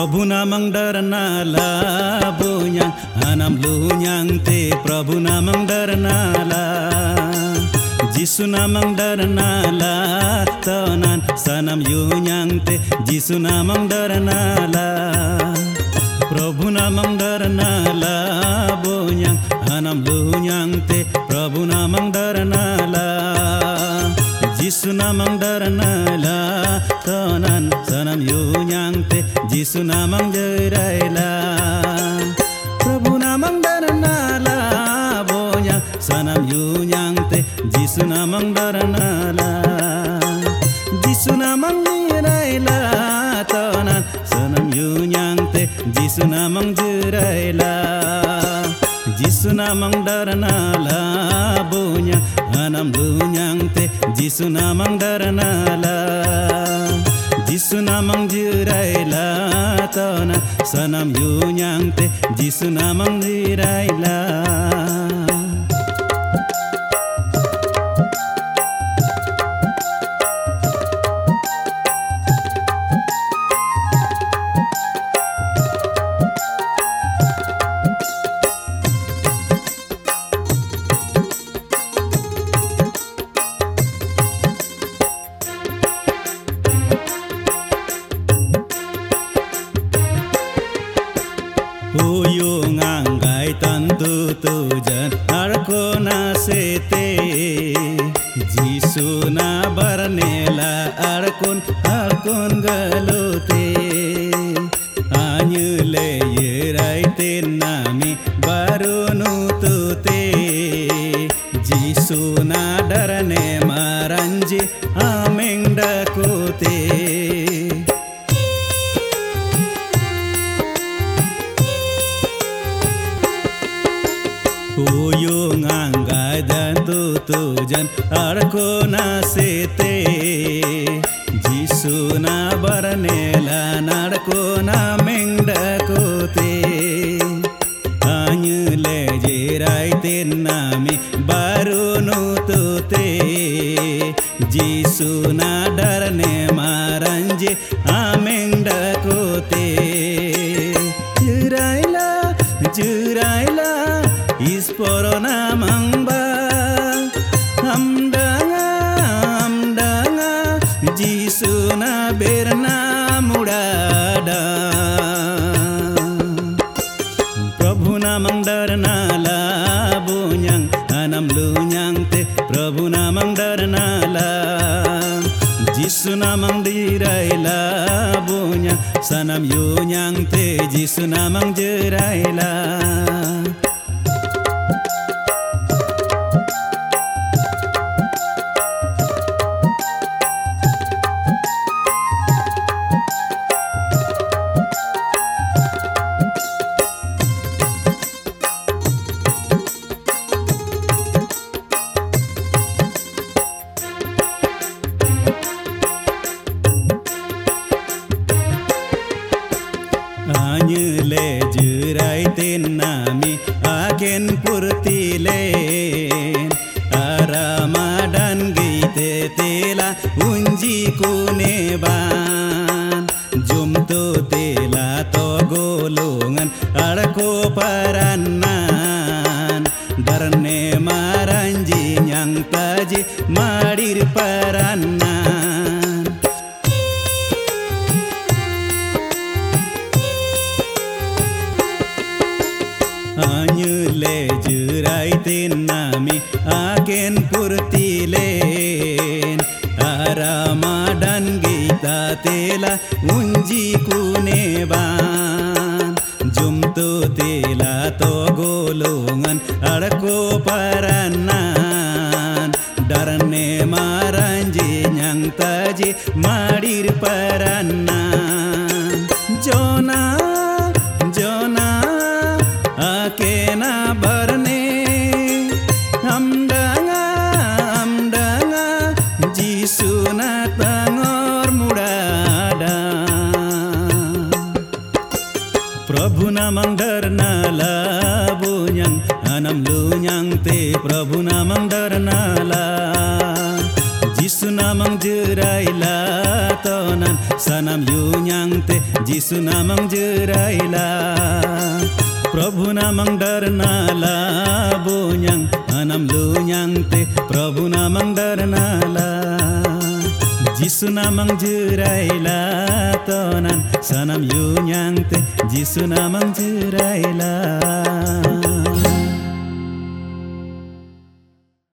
Prabu namang darnala bunyang anam lunyang te Prabu namang darnala Jisu namang darnala tanan sanam yunyang te Jisu namang darnala Prabu namang darnala bunyang anam lunyang te Prabu namang darnala Jisu namang darnala tanan sanam yunyang te Jisu namang jeraila Prabu namang darnala bonya sanam yunyang te Jisu namang darnala Jisu namang jeraila tanan sanam yunyang te Jisu namang jeraila Jisu namang darnala bonya anam lunyang te Jisu namang darnala Jisu namang jeraila tana sanam yunyang te Jisu namang jeraila Huyung anggai tantu tujan arko na sete Jisu na barnela arkon galote Anyule yerai ten nami barunu tute Jisu na darne maranji ameng dakote Huyung anggai dan tutujan arko na sete Jisu na barnela narko na mengdakote Anyule jerai ten nami barunu tute Jisu na darne maranje amengdakote Jeraila Isporo namang ba amdanga Jisu na berna mudada Prabhu namang darnala bunyang anam lunyang te Prabhu namang darnala Jisu namang diraila bunyang sanam yunyang te Jisu namang jeraila Anyule jerai ten nami aken purtilen Aramadan gite tela unji kuneban Jumto tela to golongan arko parannan Darne maranji nyang taji madir parannan Anyule jerai ten nami aken purtilen Aramadan gita tela unji kuneban Jumto tela to golongan arko parannan Darne maranji nyang taji madir parannan Jona akena barne amdanga Jisu na tangor mudada Prabhu namang darnala bunyang anam lunyang te Prabhu namang darnala Jisu namang jeraila tanan sanam yunyang te Jisu namang jeraila Prabhu namang darnala bunyang anam lunyang te Prabhu namang darnala Jisu namang jeraila tonan sanam yunyang te Jisu namang jeraila